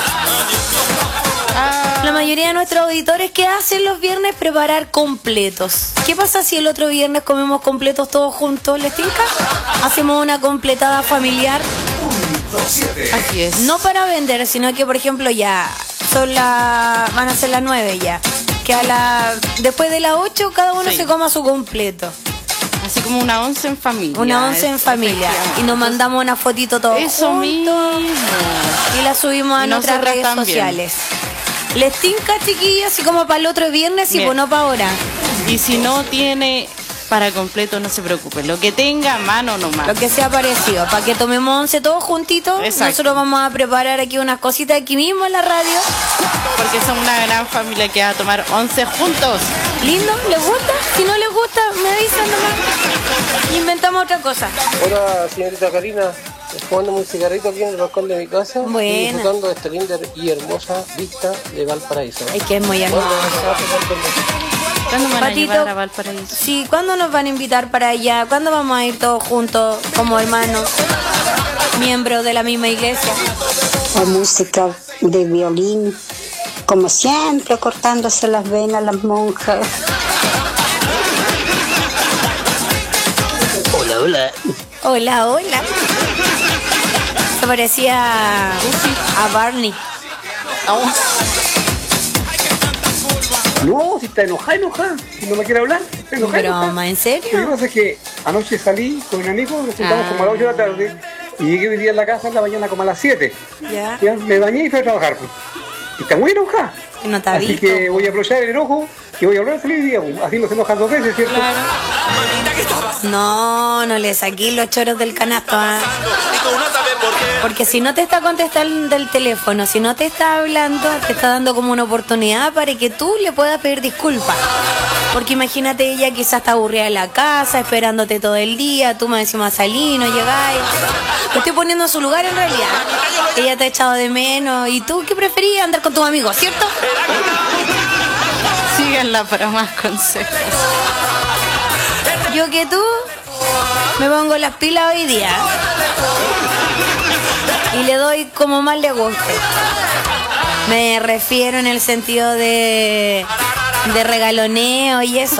La mayoría de nuestros auditores, ¿qué hacen los viernes? Preparar completos. ¿Qué pasa si el otro viernes comemos completos todos juntos? ¿Les tinca? Hacemos una completada familiar. Así es. No para vender, sino que, por ejemplo, ya son las... van a ser las nueve ya. Que a la... después de las ocho cada uno Sí. se coma su completo. Así como una once en familia. Una once en Es- familia. Y nos mandamos una fotito todos Eso juntos. mismo. Y la subimos a Y nuestras nosotras redes también. sociales. Les tinca, chiquillos, así como para el otro viernes y Bien. pues no para ahora. Y si no tiene para completo, no se preocupe. Lo que tenga a mano nomás. Lo que sea parecido, para que tomemos once todos juntitos. Exacto. Nosotros vamos a preparar aquí unas cositas aquí mismo en la radio. Porque son una gran familia que va a tomar once juntos. ¿Lindo? ¿Les gusta? Si no les gusta, me avisan nomás. Inventamos otra cosa. Hola, señorita Karina. Fumándome un cigarrito aquí en el balcón de mi casa. Buena. Y disfrutando de esta linda y hermosa vista de Valparaíso. Ay, que es muy hermoso. ¿Cuándo me van a Patito, llevar a Valparaíso? Sí, ¿cuándo nos van a invitar para allá? ¿Cuándo vamos a ir todos juntos como hermanos, miembros de la misma iglesia? La música de violín, como siempre, cortándose las venas las monjas. Hola, hola. Hola, hola. Se parecía a Barney. No, si está enojada, enojada. Si no me quiere hablar, está enojada. Broma, enojada. ¿en serio? Lo que pasa es que anoche salí con un amigo, nos sentamos Ah. como a las ocho de la tarde y llegué hoy día en la casa en la mañana como a las siete. Ya. Ya, me bañé y fui a trabajar. Pues. Y está muy enojada. Que no está Así visto. que voy a aprovechar el enojo y voy a hablar feliz día. Pues. Así no se enojan dos veces, ¿cierto? No, no le saqué los choros del canasto. ¿Ah? Porque si no te está contestando el teléfono, si no te está hablando, te está dando como una oportunidad para que tú le puedas pedir disculpas. Porque imagínate, ella quizás está aburrida en la casa, esperándote todo el día, tú me decimos salí, no llegáis. Te estoy poniendo en su lugar en realidad. Ella te ha echado de menos. ¿Y tú qué preferías? Andar con tus amigos, ¿cierto? Síganla para más consejos. Yo que tú me pongo las pilas hoy día y le doy como más le guste. Me refiero en el sentido de, de regaloneo y eso.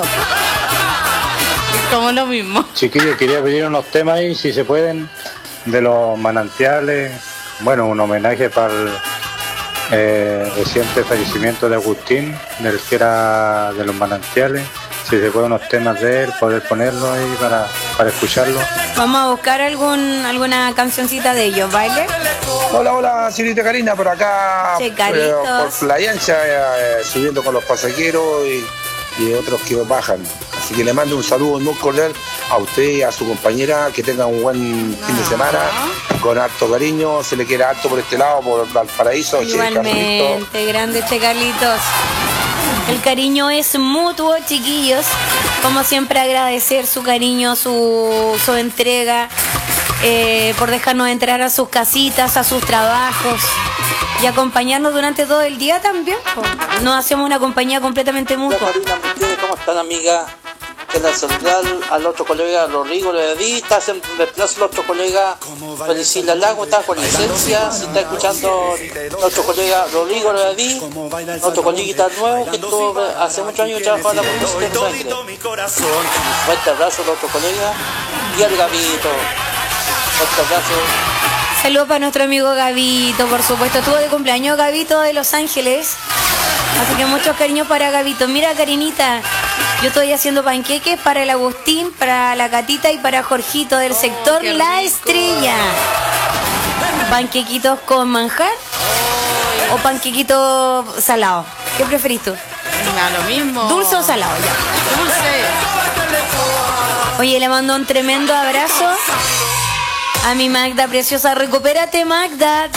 Como lo mismo. Chiquillos, quería pedir unos temas ahí, si se pueden, de los manantiales. Bueno, un homenaje para el eh, reciente fallecimiento de Agustín, del que era de los manantiales. Si se pueden unos temas de él, poder ponerlo ahí para, para escucharlo. Vamos a buscar algún alguna cancioncita de ellos, ¿vale? Hola, hola, señorita Karina, por acá, Che, eh, Carlitos. por Playa Ancha, eh, subiendo con los pasajeros y, y otros que bajan. Así que le mando un saludo muy cordial a usted y a su compañera, que tengan un buen fin de semana, con harto cariño, se le quiere harto por este lado, por Valparaíso. Che, Carlito. Igualmente, grande Che Carlitos. El cariño es mutuo, chiquillos. Como siempre, agradecer su cariño, su, su entrega, eh, por dejarnos entrar a sus casitas, a sus trabajos y acompañarnos durante todo el día también. po. Nos hacemos una compañía completamente mutua. ¿Cómo están, amiga? Que la central al otro colega Rodrigo le di, está haciendo un reemplazo al otro colega Felicila Lago, está con licencia, se está escuchando nuestro colega Rodrigo le di, nuestro coleguita nuevo que estuvo hace muchos años trabajando en la música de sangre. Fuerte abrazo al otro colega y al Gavito. Fuerte abrazo. Saludos para nuestro amigo Gavito, por supuesto. Estuvo de cumpleaños Gavito de Los Ángeles. Así que muchos cariños para Gavito. Mira, Karinita, yo estoy haciendo panqueques para el Agustín, para la Catita y para Jorgito del sector qué La rico. Estrella. ¿Panquequitos con manjar o panquequitos salados? ¿Qué preferís tú? A lo mismo. ¿Dulce o salado? Ya. Dulce. Oye, le mando un tremendo abrazo a mi Magda preciosa. Recupérate, Magda.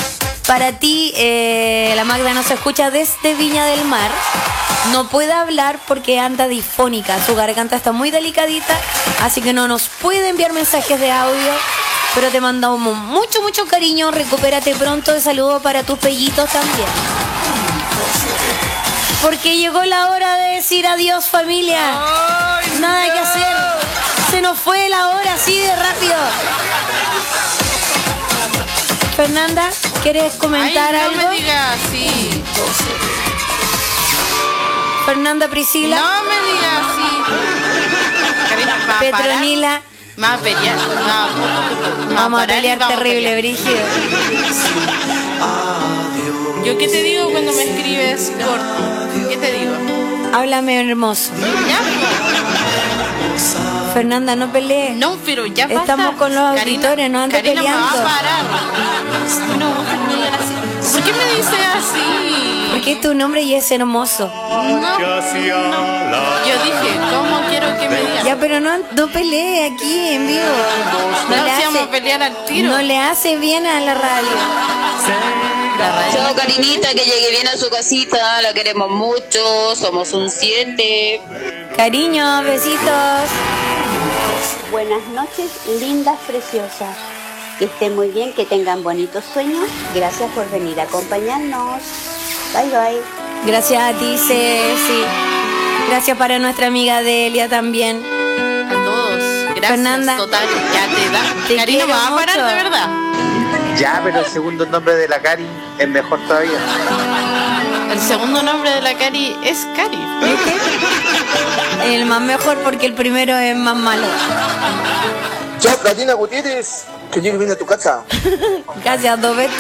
Para ti, eh, la Magda nos escucha desde Viña del Mar. No puede hablar porque anda difónica. Su garganta está muy delicadita, así que no nos puede enviar mensajes de audio. Pero te mandamos mucho, mucho cariño. Recupérate pronto. De saludo para tus pellitos también. Porque llegó la hora de decir adiós, familia. Ay, Nada no. que hacer. Se nos fue la hora así de rápido. Fernanda, ¿quieres comentar Ay, no algo? me digas así. Fernanda Priscila. No me digas así. Karina, ¿va a Petronila. parar? Me va a pelear. No, vamos a pelear terrible, Brígido. ¿Yo qué te digo cuando me escribes corto? ¿Qué te digo? Háblame, hermoso. ¿Ya? Fernanda, no pelees. No, pero ya basta. Estamos con los auditores, no andes Karina, peleando. me va a parar. No, me digas así. ¿Por qué me dices así? Porque tu nombre ya es hermoso. No, no. Yo dije, ¿cómo quiero que me digas? Ya, pero no, no pelee aquí en vivo. No, le si hace, vamos a pelear al tiro. No le hace bien a la radio. Chao, Karinita, que llegue bien a su casita. La queremos mucho. Somos un siete. Cariño, besitos. Buenas noches, lindas, preciosas. Que estén muy bien, que tengan bonitos sueños. Gracias por venir a acompañarnos. Bye, bye. Gracias a ti, Ceci. Gracias para nuestra amiga Delia también. A todos. Gracias. Fernanda. Total, ya te da. Te Karina, quiero ¿va a parar mucho. de verdad? Ya, pero el segundo nombre de la Cari es mejor todavía. El segundo nombre de la Cari es Cari. El más mejor porque el primero es más malo. Chao, Karina Gutiérrez. Que llegue bien a tu casa. Gracias, Dobeto.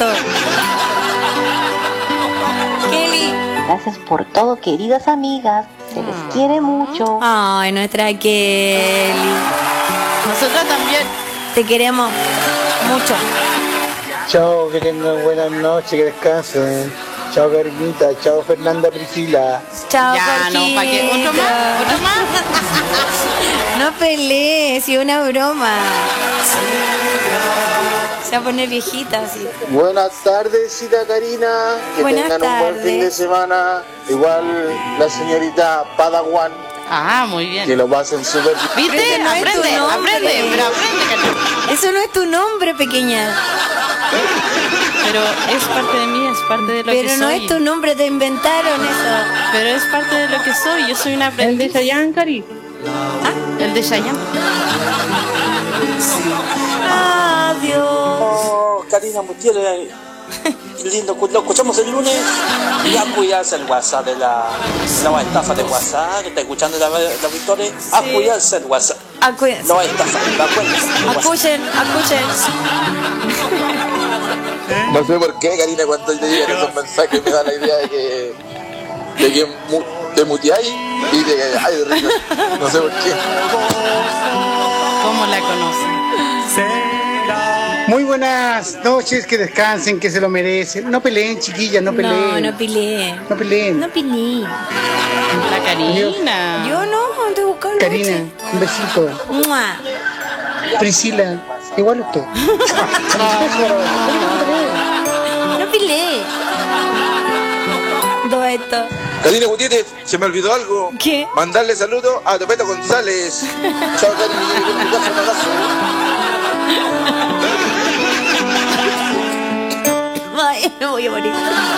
Kelly. Gracias por todo, queridas amigas. Se les quiere mucho. Ay, nuestra Kelly. Nosotros también. Te queremos mucho. Chao, que tengan buenas noches, que descansen. Chao, Carmita. Chao, Fernanda Priscila. Chao, Ya, Jorgito. no, ¿para qué? ¿Otro más? ¿Otro más? No pelees, y una broma. Se va a poner viejita así. Buenas tardes, cita Karina. Que Buenas tengan un buen tardes. fin de semana. Igual la señorita Padawan. Ah, muy bien. Que lo pasen súper bien. ¿Viste? Ese no es tu aprende, nombre. aprende, pero aprende, Karina. Eso no es tu nombre, pequeña. Pero es parte de mí, es parte de lo Pero que soy. no es tu nombre, te inventaron eso. Pero es parte de lo que soy, yo soy una aprendiz. ¿El de Chayanne, Cari? ¿Ah? ¿El de Chayanne? Adiós. Oh, Karina Gutiérrez, lindo, lo escuchamos el lunes. Y a cuidarse el WhatsApp de la, la estafa de WhatsApp, que está escuchando la, la Victoria. A Sí. cuidarse el WhatsApp. A cuidarse. No estafa, la cuenta. Escuchen, escuchen. No sé por qué, Karina, cuando te llegan esos mensajes me da la idea de que, de que mu- te muteáis y de ay, de risa. No sé por qué. ¿Cómo la conocen? Muy buenas noches, que descansen, que se lo merecen. No peleen, chiquillas, no peleen. No, no peleé. No peleen. No peleé. La Karina. Yo no, te buscando. Karina, un besito. Mua. Priscila, igual usted. No peleé. Dueto. Karina Gutiérrez, se me olvidó algo. ¿Qué? Mandarle saludos a Topeto González. Chao, Karina, que llegue bien a tu casa, un abrazo. Ay, me voy a morir.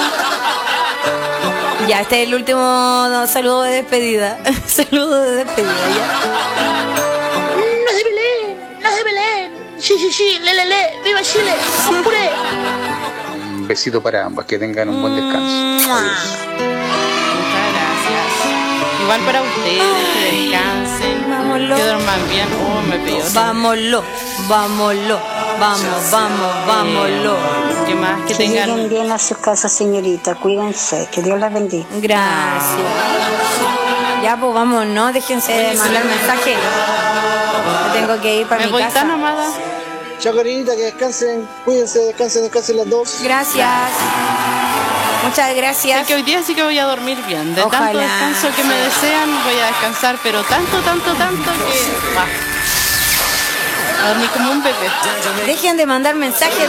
Ya, este es el último no, saludo de despedida. Saludo de despedida, ya. No se peleen, no se peleen. Sí, sí, sí, le, le, le. Viva Chile, con puré. Un besito para ambas, que tengan un buen descanso. Adiós. Muchas gracias. Igual para ustedes, que descansen. Vámonos. Que duerman bien. Oh, me pidió. Vámonos, vámonos, vamos, vamos, vámonos. ¿Qué más? Que Que lleguen tengan. bien a su casa, señorita. Cuídense. Que Dios las bendiga. Gracias. Ya, pues vamos, no déjense de mandar mensajes. Me tengo que ir para Me mi voy casa. tan amada. Chao, Karinita, que descansen. Cuídense, descansen, descansen las dos. Gracias. Muchas gracias. Sé que hoy día sí que voy a dormir bien. De tanto Ojalá. descanso que me desean, voy a descansar, pero tanto, tanto, tanto que. Va. A dormir como un bebé. Dejen de mandar mensajes.